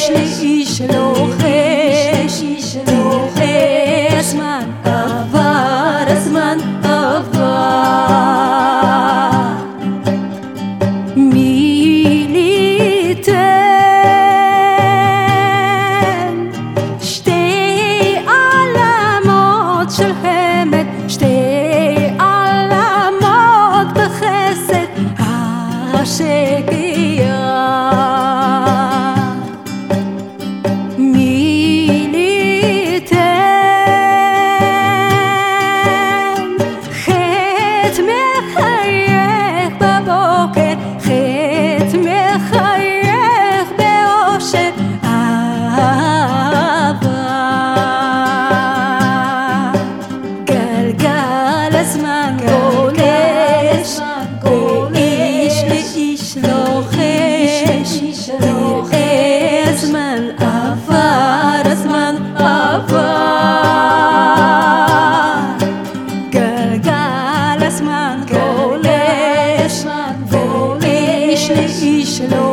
לאיש לוחש, איש לוחש, הזמן עבר, הזמן עבר. מי ליתן שתי עלמות של חמד, שתי עלמות בחסד השקיעה. מי ליתן חטא מחייך בבוקר, חטא מחייך באושר אהבה. גלגל הזמן גולש, ואיש לאיש לוחש, הזמן עבר, הזמן עבר. גלגל הזמן גולש, ואיש לאיש לוחש.